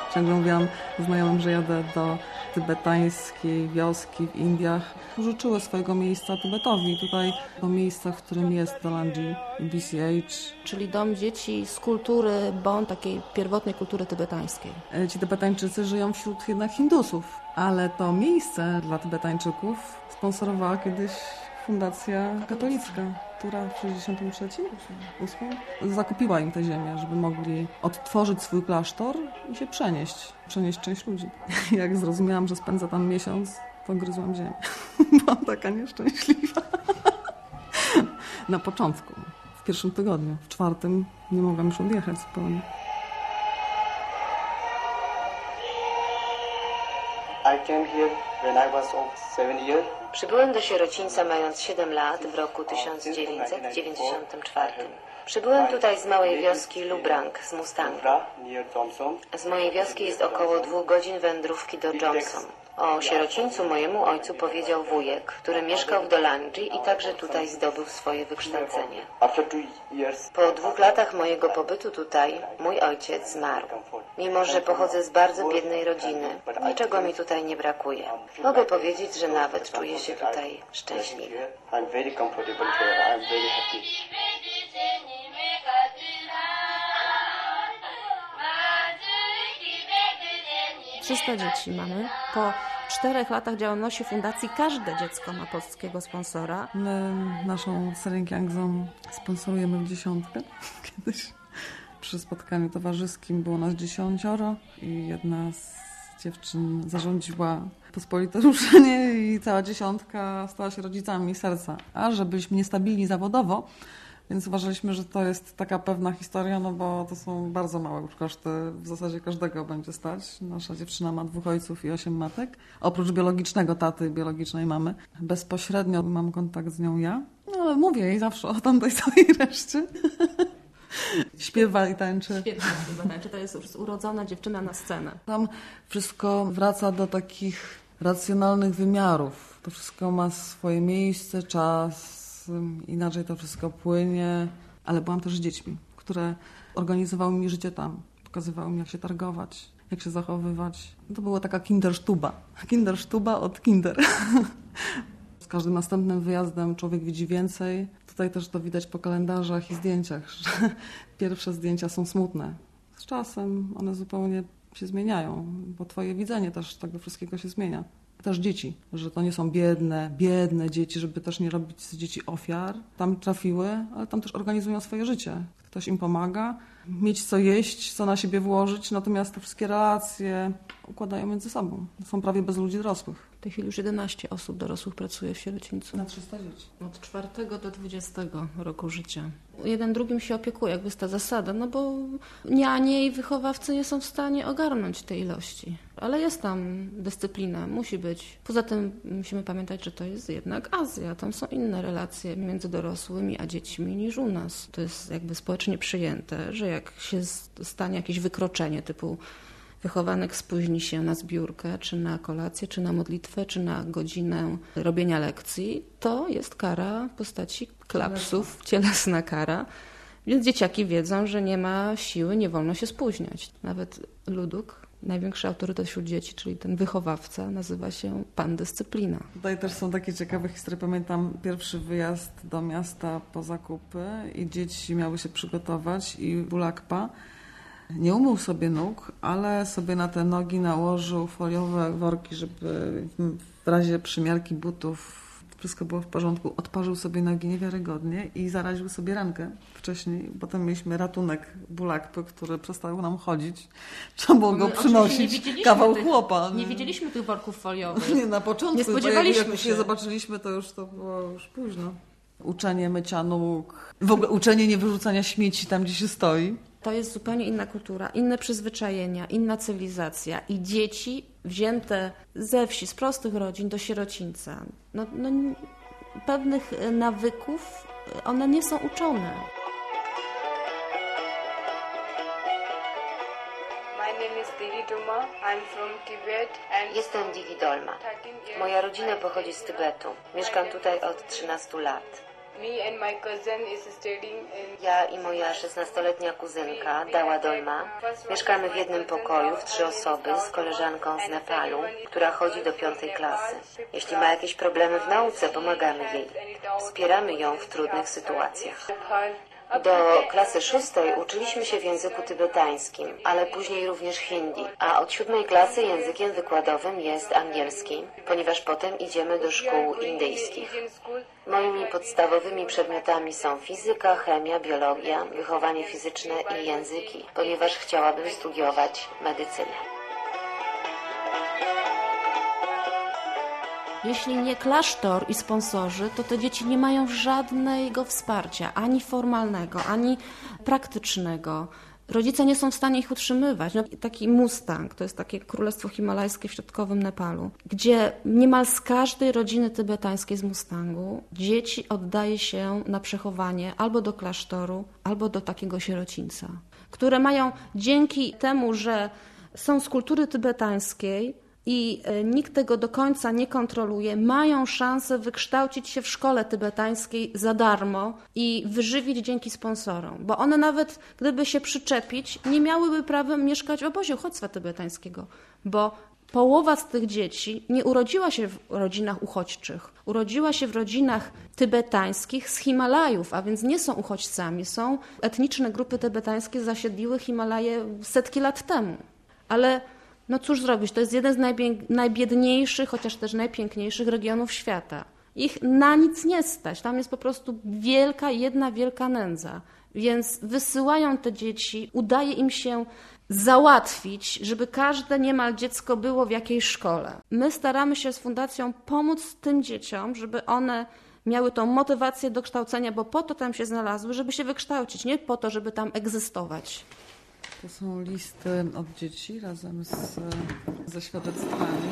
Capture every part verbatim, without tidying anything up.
Ciągle mówiłam znajomym, że jadę do tybetańskiej wioski w Indiach. Użyczyły swojego miejsca Tybetowi. Tutaj to miejsce, w którym jest Dalanji B C H. Czyli dom dzieci z kultury Bon, takiej pierwotnej kultury tybetańskiej. Ci Tybetańczycy żyją wśród jednak Hindusów, ale to miejsce dla Tybetańczyków sponsorowała kiedyś Fundacja Katolicka, która w sześćdziesiątym trzecim, ósmym zakupiła im tę ziemię, żeby mogli odtworzyć swój klasztor i się przenieść, przenieść część ludzi. Jak zrozumiałam, że spędzę tam miesiąc, to gryzłam ziemię. Byłam taka nieszczęśliwa. Na początku, w pierwszym tygodniu, w czwartym nie mogłam już odjechać zupełnie. I came here when I was of seven years. Przybyłem do sierocińca mając siedem lat w roku tysiąc dziewięćset dziewięćdziesiątym czwartym. Przybyłem tutaj z małej wioski Lubrang z Mustangu. Z mojej wioski jest około dwóch godzin wędrówki do Johnson. O sierocińcu mojemu ojcu powiedział wujek, który mieszkał w Dalanji i także tutaj zdobył swoje wykształcenie. Po dwóch latach mojego pobytu tutaj mój ojciec zmarł. Mimo że pochodzę z bardzo biednej rodziny, niczego mi tutaj nie brakuje. Mogę powiedzieć, że nawet czuję się tutaj szczęśliwie. trzysta dzieci mamy. Po czterech latach działalności fundacji każde dziecko ma polskiego sponsora. My naszą Serenkiangzą sponsorujemy w dziesiątkę. Kiedyś przy spotkaniu towarzyskim było nas dziesięcioro i jedna z dziewczyn zarządziła pospolite ruszenie i cała dziesiątka stała się rodzicami serca. A że byliśmy niestabilni zawodowo, więc uważaliśmy, że to jest taka pewna historia, no bo to są bardzo małe już koszty. W zasadzie każdego będzie stać. Nasza dziewczyna ma dwóch ojców i osiem matek. Oprócz biologicznego taty i biologicznej mamy. Bezpośrednio mam kontakt z nią ja. No ale mówię jej zawsze o tamtej całej reszcie. Śpiewa i tańczy. Świetnie śpiewa i tańczy. To jest już urodzona dziewczyna na scenę. Tam wszystko wraca do takich racjonalnych wymiarów. To wszystko ma swoje miejsce, czas. Inaczej to wszystko płynie, ale byłam też z dziećmi, które organizowały mi życie tam, pokazywały mi, jak się targować, jak się zachowywać. To była taka kindersztuba. Kindersztuba od kinder. Z każdym następnym wyjazdem człowiek widzi więcej. Tutaj też to widać po kalendarzach i zdjęciach, że pierwsze zdjęcia są smutne. Z czasem one zupełnie się zmieniają, bo twoje widzenie też tego wszystkiego się zmienia. Też dzieci, że to nie są biedne, biedne dzieci, żeby też nie robić z dzieci ofiar. Tam trafiły, ale tam też organizują swoje życie. Ktoś im pomaga, mieć co jeść, co na siebie włożyć, natomiast te wszystkie relacje układają między sobą. Są prawie bez ludzi dorosłych. W tej chwili już jedenaście osób dorosłych pracuje w sierocińcu. Na trzysta dzieci. Od czwartego do dwudziestego roku życia. Jeden drugim się opiekuje, jakby jest ta zasada, no bo nianie i wychowawcy nie są w stanie ogarnąć tej ilości. Ale jest tam dyscyplina, musi być. Poza tym musimy pamiętać, że to jest jednak Azja. Tam są inne relacje między dorosłymi a dziećmi niż u nas. To jest jakby społecznie przyjęte, że jak się stanie jakieś wykroczenie typu wychowanek spóźni się na zbiórkę, czy na kolację, czy na modlitwę, czy na godzinę robienia lekcji, to jest kara w postaci klapsów, cielesna kara. Więc dzieciaki wiedzą, że nie ma siły, nie wolno się spóźniać. Nawet Luduk, największy autorytet wśród dzieci, czyli ten wychowawca, nazywa się Pan Dyscyplina. Tutaj też są takie ciekawe historie. Pamiętam pierwszy wyjazd do miasta po zakupy i dzieci miały się przygotować i Bulakpa nie umył sobie nóg, ale sobie na te nogi nałożył foliowe worki, żeby w razie przymiarki butów wszystko było w porządku. Odparzył sobie nogi niewiarygodnie i zaraził sobie rękę wcześniej. Potem mieliśmy ratunek Bulakpy, który przestał nam chodzić. Trzeba było go przynosić. Kawał tych, chłopa. Nie widzieliśmy tych worków foliowych. Nie, na początku. Nie spodziewaliśmy jak, jak się. Jak zobaczyliśmy, to już to było już późno. Uczenie mycia nóg. W ogóle uczenie nie wyrzucania śmieci tam, gdzie się stoi. To jest zupełnie inna kultura, inne przyzwyczajenia, inna cywilizacja i dzieci wzięte ze wsi, z prostych rodzin do sierocińca. No, no, pewnych nawyków one nie są uczone. Jestem Divi Dolma. Moja rodzina pochodzi z Tybetu. Mieszkam tutaj od trzynastu lat. Ja i moja szesnastoletnia kuzynka, Dała Dolma, mieszkamy w jednym pokoju w trzy osoby z koleżanką z Nepalu, która chodzi do piątej klasy. Jeśli ma jakieś problemy w nauce, pomagamy jej. Wspieramy ją w trudnych sytuacjach. Do klasy szóstej uczyliśmy się w języku tybetańskim, ale później również hindi, a od siódmej klasy językiem wykładowym jest angielski, ponieważ potem idziemy do szkół indyjskich. Moimi podstawowymi przedmiotami są fizyka, chemia, biologia, wychowanie fizyczne i języki, ponieważ chciałabym studiować medycynę. Jeśli nie klasztor i sponsorzy, to te dzieci nie mają żadnego wsparcia, ani formalnego, ani praktycznego. Rodzice nie są w stanie ich utrzymywać. No, taki Mustang, to jest takie królestwo himalajskie w środkowym Nepalu, gdzie niemal z każdej rodziny tybetańskiej z Mustangu dzieci oddaje się na przechowanie albo do klasztoru, albo do takiego sierocińca, które mają dzięki temu, że są z kultury tybetańskiej, i nikt tego do końca nie kontroluje, mają szansę wykształcić się w szkole tybetańskiej za darmo i wyżywić dzięki sponsorom. Bo one nawet, gdyby się przyczepić, nie miałyby prawa mieszkać w obozie uchodźstwa tybetańskiego, bo połowa z tych dzieci nie urodziła się w rodzinach uchodźczych. Urodziła się w rodzinach tybetańskich z Himalajów, a więc nie są uchodźcami. Są etniczne grupy tybetańskie zasiedliły Himalaje setki lat temu. Ale no cóż zrobić, to jest jeden z najbiedniejszych, chociaż też najpiękniejszych regionów świata. Ich na nic nie stać, tam jest po prostu wielka, jedna wielka nędza. Więc wysyłają te dzieci, udaje im się załatwić, żeby każde niemal dziecko było w jakiejś szkole. My staramy się z Fundacją pomóc tym dzieciom, żeby one miały tą motywację do kształcenia, bo po to tam się znalazły, żeby się wykształcić, nie po to, żeby tam egzystować. To są listy od dzieci razem z, ze świadectwami.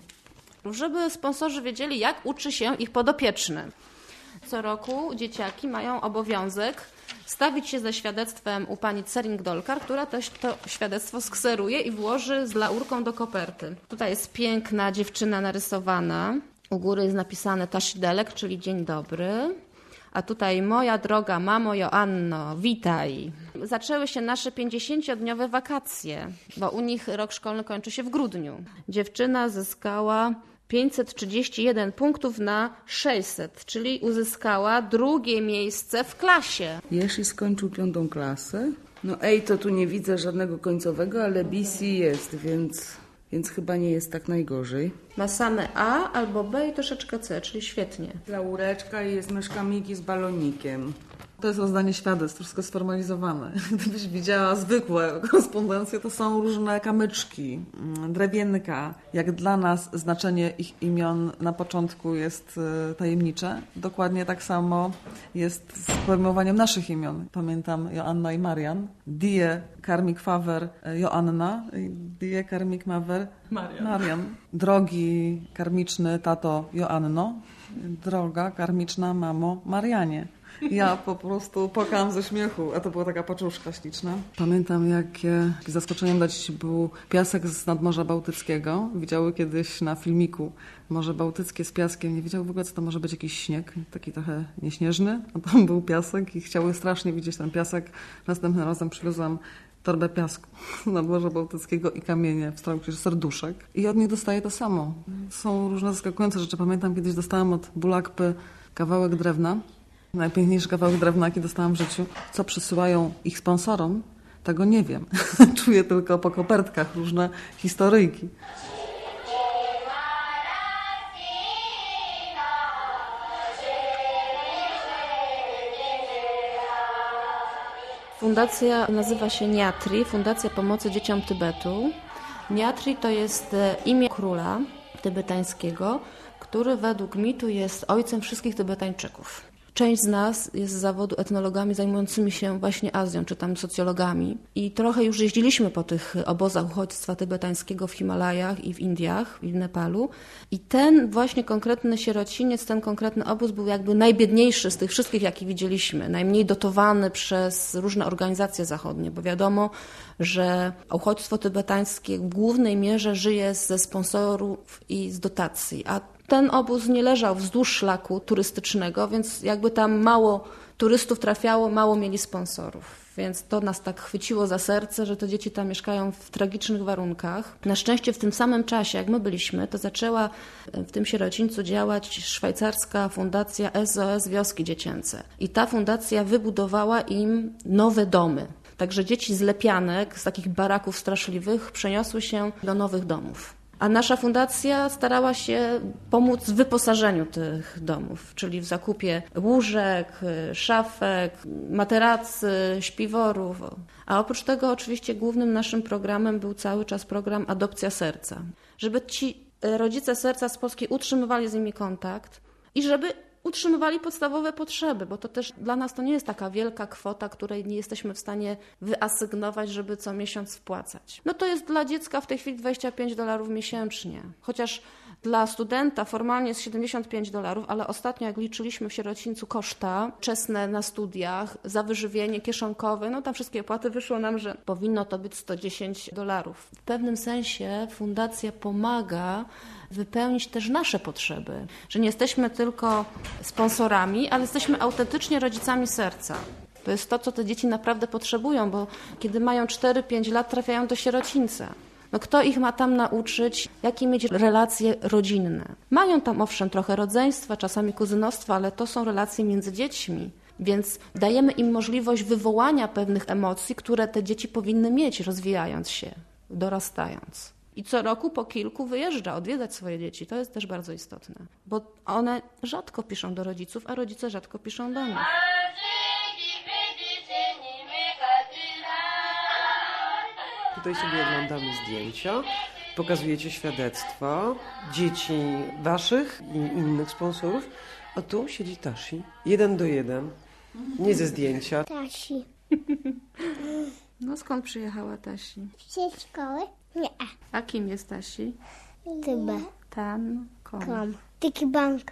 Żeby sponsorzy wiedzieli, jak uczy się ich podopieczny. Co roku dzieciaki mają obowiązek stawić się ze świadectwem u pani Tsering-Dolkar, która też to świadectwo skseruje i włoży z laurką do koperty. Tutaj jest piękna dziewczyna narysowana. U góry jest napisane Tashidelek, czyli dzień dobry. A tutaj moja droga mamo Joanno, witaj. Zaczęły się nasze pięćdziesięciodniowe wakacje, bo u nich rok szkolny kończy się w grudniu. Dziewczyna zyskała pięćset trzydzieści jeden punktów na sześćset, czyli uzyskała drugie miejsce w klasie. Jeśli skończył piątą klasę, no ej, to tu nie widzę żadnego końcowego, ale B C jest, więc, więc chyba nie jest tak najgorzej. Ma same A albo B i troszeczkę C, czyli świetnie. Laureczka i jest myszka Miki z balonikiem. To jest rozdanie świadectw, wszystko sformalizowane. Gdybyś widziała zwykłe korespondencje, to są różne kamyczki, drewienka. Jak dla nas znaczenie ich imion na początku jest tajemnicze, dokładnie tak samo jest z pojmowaniem naszych imion. Pamiętam Joanna i Marian. Die Karmik Faver Joanna, Die Karmik Maver Marian. Marian. Drogi karmiczny tato Joanno, droga karmiczna mamo Marianie. Ja po prostu płakałam ze śmiechu, a to była taka paczuszka śliczna. Pamiętam, jakie zaskoczeniem dla dzieci był piasek z nadmorza Bałtyckiego. Widziały kiedyś na filmiku Morze Bałtyckie z piaskiem. Nie wiedziały w ogóle, co to może być jakiś śnieg, taki trochę nieśnieżny. A tam był piasek i chciały strasznie widzieć ten piasek. Następnym razem przywiozłam torbę piasku z nadmorza Bałtyckiego i kamienie w kształcie serduszek. I od nich dostaję to samo. Są różne zaskakujące rzeczy. Pamiętam, kiedyś dostałam od Bulakpy kawałek drewna. Najpiękniejszy kawałek drewna, jaki dostałam w życiu. Co przysyłają ich sponsorom, tego nie wiem. Czuję tylko po kopertkach różne historyjki. Fundacja nazywa się Niatri, Fundacja Pomocy Dzieciom Tybetu. Niatri to jest imię króla tybetańskiego, który według mitu jest ojcem wszystkich Tybetańczyków. Część z nas jest z zawodu etnologami zajmującymi się właśnie Azją, czy tam socjologami. I trochę już jeździliśmy po tych obozach uchodźstwa tybetańskiego w Himalajach i w Indiach, i w Nepalu. I ten właśnie konkretny sierociniec, ten konkretny obóz był jakby najbiedniejszy z tych wszystkich, jakie widzieliśmy. Najmniej dotowany przez różne organizacje zachodnie, bo wiadomo, że uchodźstwo tybetańskie w głównej mierze żyje ze sponsorów i z dotacji, a Ten obóz nie leżał wzdłuż szlaku turystycznego, więc jakby tam mało turystów trafiało, mało mieli sponsorów. Więc to nas tak chwyciło za serce, że te dzieci tam mieszkają w tragicznych warunkach. Na szczęście w tym samym czasie, jak my byliśmy, to zaczęła w tym sierocińcu działać szwajcarska fundacja S O S Wioski Dziecięce. I ta fundacja wybudowała im nowe domy. Także dzieci z lepianek, z takich baraków straszliwych przeniosły się do nowych domów. A nasza fundacja starała się pomóc w wyposażeniu tych domów, czyli w zakupie łóżek, szafek, materacy, śpiworów. A oprócz tego oczywiście głównym naszym programem był cały czas program Adopcja Serca. Żeby ci rodzice serca z Polski utrzymywali z nimi kontakt i żeby utrzymywali podstawowe potrzeby, bo to też dla nas to nie jest taka wielka kwota, której nie jesteśmy w stanie wyasygnować, żeby co miesiąc wpłacać. No to jest dla dziecka w tej chwili dwadzieścia pięć dolarów miesięcznie, chociaż dla studenta formalnie jest siedemdziesiąt pięć dolarów, ale ostatnio jak liczyliśmy w sierocińcu koszta czesne na studiach, za wyżywienie kieszonkowe, no tam wszystkie opłaty, wyszło nam, że powinno to być sto dziesięć dolarów. W pewnym sensie fundacja pomaga wypełnić też nasze potrzeby, że nie jesteśmy tylko sponsorami, ale jesteśmy autentycznie rodzicami serca. To jest to, co te dzieci naprawdę potrzebują, bo kiedy mają cztery pięć lat, trafiają do sierocińca. No kto ich ma tam nauczyć, jakie mieć relacje rodzinne? Mają tam owszem trochę rodzeństwa, czasami kuzynostwa, ale to są relacje między dziećmi. Więc dajemy im możliwość wywołania pewnych emocji, które te dzieci powinny mieć, rozwijając się, dorastając. I co roku po kilku wyjeżdża odwiedzać swoje dzieci. To jest też bardzo istotne, bo one rzadko piszą do rodziców, a rodzice rzadko piszą do nich. Tutaj sobie oglądamy zdjęcia, pokazujecie świadectwa dzieci waszych i innych sponsorów, a tu siedzi Tashi, jeden do jeden, nie ze zdjęcia. Tasi. No skąd przyjechała Tasi? Ze szkoły? Nie. A kim jest Tasi? Tybe. Tan, kom. Kom. Taki banka.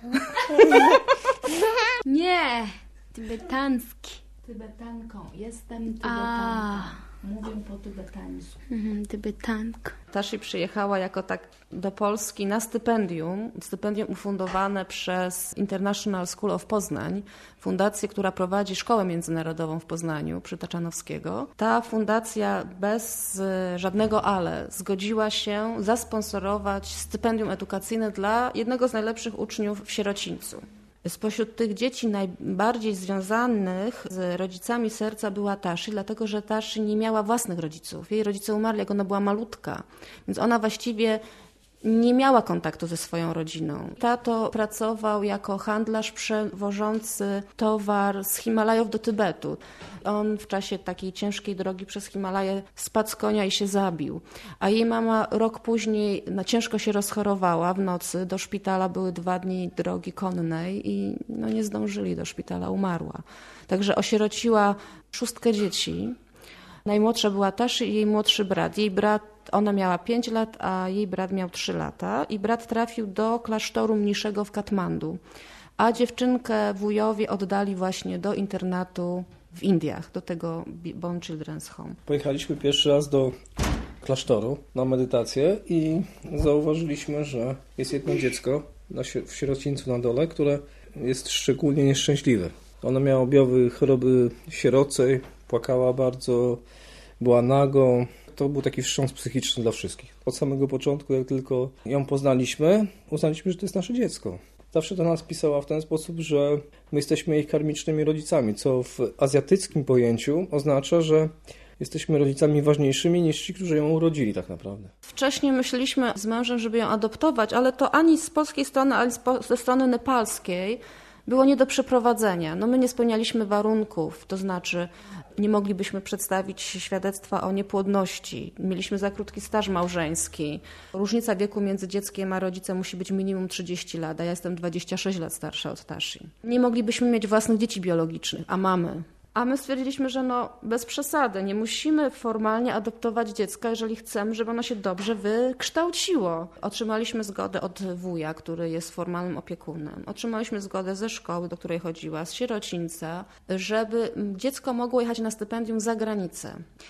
Nie, tybetanski. Tybetanką. Jestem A. Mówię po tybetańsku. Mhm, tybetanka. Tashi przyjechała jako tak do Polski na stypendium, stypendium ufundowane przez International School of Poznań, fundację, która prowadzi szkołę międzynarodową w Poznaniu przy Taczanowskiego. Ta fundacja bez żadnego ale zgodziła się zasponsorować stypendium edukacyjne dla jednego z najlepszych uczniów w sierocińcu. Spośród tych dzieci najbardziej związanych z rodzicami serca była Tashi, dlatego że Tashi nie miała własnych rodziców. Jej rodzice umarli, jak ona była malutka, więc ona właściwie nie miała kontaktu ze swoją rodziną. Tato pracował jako handlarz przewożący towar z Himalajów do Tybetu. On w czasie takiej ciężkiej drogi przez Himalaje spadł z konia i się zabił. A jej mama rok później no, ciężko się rozchorowała w nocy. Do szpitala były dwa dni drogi konnej i no, nie zdążyli do szpitala, umarła. Także osierociła szóstkę dzieci. Najmłodsza była Tashi i jej młodszy brat. Jej brat, ona miała pięć lat, a jej brat miał trzy lata i brat trafił do klasztoru mniszego w Katmandu, a dziewczynkę wujowie oddali właśnie do internatu w Indiach, do tego Bon Children's Home. Pojechaliśmy pierwszy raz do klasztoru na medytację i zauważyliśmy, że jest jedno dziecko na, w sierocińcu na dole, które jest szczególnie nieszczęśliwe. Ono miało objawy choroby sierocej, płakała bardzo, była nagą. To był taki wstrząs psychiczny dla wszystkich. Od samego początku, jak tylko ją poznaliśmy, uznaliśmy, że to jest nasze dziecko. Zawsze do nas pisała w ten sposób, że my jesteśmy jej karmicznymi rodzicami, co w azjatyckim pojęciu oznacza, że jesteśmy rodzicami ważniejszymi niż ci, którzy ją urodzili tak naprawdę. Wcześniej myśleliśmy z mężem, żeby ją adoptować, ale to ani z polskiej strony, ani ze strony nepalskiej było nie do przeprowadzenia. No my nie spełnialiśmy warunków, to znaczy nie moglibyśmy przedstawić świadectwa o niepłodności. Mieliśmy za krótki staż małżeński. Różnica wieku między dzieckiem a rodzicem musi być minimum trzydzieści lat, a ja jestem dwadzieścia sześć lat starsza od Tashi. Nie moglibyśmy mieć własnych dzieci biologicznych, a mamy. A my stwierdziliśmy, że no bez przesady, nie musimy formalnie adoptować dziecka, jeżeli chcemy, żeby ono się dobrze wykształciło. Otrzymaliśmy zgodę od wuja, który jest formalnym opiekunem. Otrzymaliśmy zgodę ze szkoły, do której chodziła, z sierocińca, żeby dziecko mogło jechać na stypendium za granicę.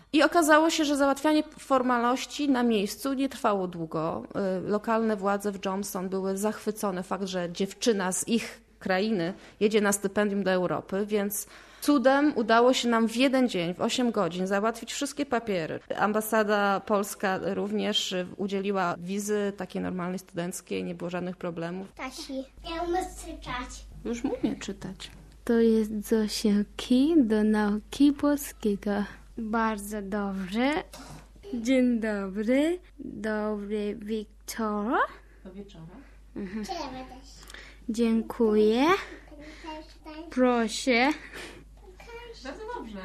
I okazało się, że załatwianie formalności na miejscu nie trwało długo. Lokalne władze w Johnson były zachwycone fakt, że dziewczyna z ich krainy jedzie na stypendium do Europy, więc cudem udało się nam w jeden dzień, w osiem godzin załatwić wszystkie papiery. Ambasada polska również udzieliła wizy takiej normalnej studenckiej, nie było żadnych problemów. Tasi, ja umiem czytać. Już umiem czytać. To jest zasiłki do nauki polskiego. Bardzo dobrze. Dzień dobry. Dobry wieczór. Do wieczora. Mhm. Dziękuję. Proszę. Bardzo dobrze.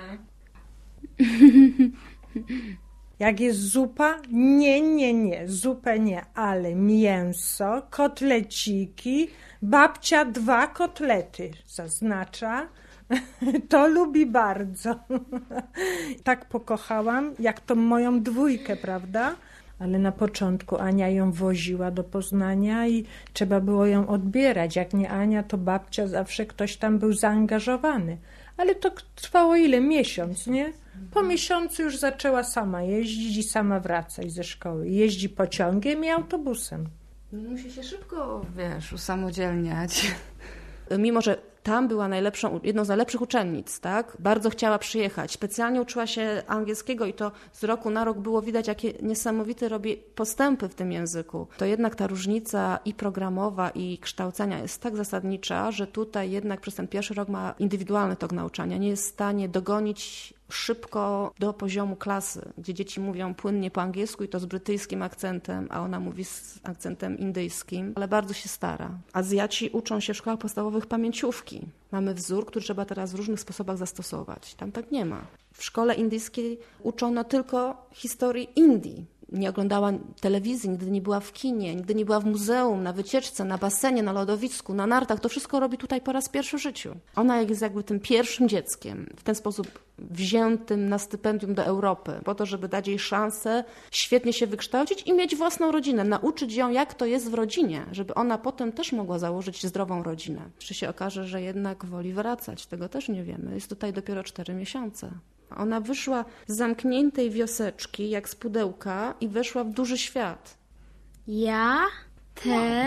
Jak jest zupa? Nie, nie, nie, zupę nie, ale mięso, kotleciki, babcia dwa kotlety zaznacza. To lubi bardzo. Tak pokochałam, jak tą moją dwójkę, prawda? Ale na początku Ania ją woziła do Poznania i trzeba było ją odbierać. Jak nie Ania, to babcia, zawsze ktoś tam był zaangażowany. Ale to trwało ile? Miesiąc, nie? Po miesiącu już zaczęła sama jeździć i sama wracać ze szkoły. Jeździ pociągiem i autobusem. Musi się szybko, wiesz, usamodzielniać. Mimo że tam była najlepszą, jedną z najlepszych uczennic, tak? Bardzo chciała przyjechać. Specjalnie uczyła się angielskiego i to z roku na rok było widać, jakie niesamowite robi postępy w tym języku. To jednak ta różnica i programowa, i kształcenia jest tak zasadnicza, że tutaj jednak przez ten pierwszy rok ma indywidualny tok nauczania. Nie jest w stanie dogonić szybko do poziomu klasy, gdzie dzieci mówią płynnie po angielsku i to z brytyjskim akcentem, a ona mówi z akcentem indyjskim, ale bardzo się stara. Azjaci uczą się w szkołach podstawowych pamięciówki. Mamy wzór, który trzeba teraz w różnych sposobach zastosować. Tam tak nie ma. W szkole indyjskiej uczono tylko historii Indii. Nie oglądała telewizji, nigdy nie była w kinie, nigdy nie była w muzeum, na wycieczce, na basenie, na lodowisku, na nartach. To wszystko robi tutaj po raz pierwszy w życiu. Ona jest jakby tym pierwszym dzieckiem, w ten sposób wziętym na stypendium do Europy, po to, żeby dać jej szansę świetnie się wykształcić i mieć własną rodzinę, nauczyć ją, jak to jest w rodzinie, żeby ona potem też mogła założyć zdrową rodzinę. Czy się okaże, że jednak woli wracać, tego też nie wiemy. Jest tutaj dopiero cztery miesiące. Ona wyszła z zamkniętej wioseczki, jak z pudełka i weszła w duży świat. Ja, te,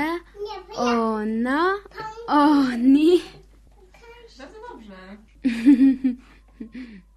ona, oni. Bardzo dobrze.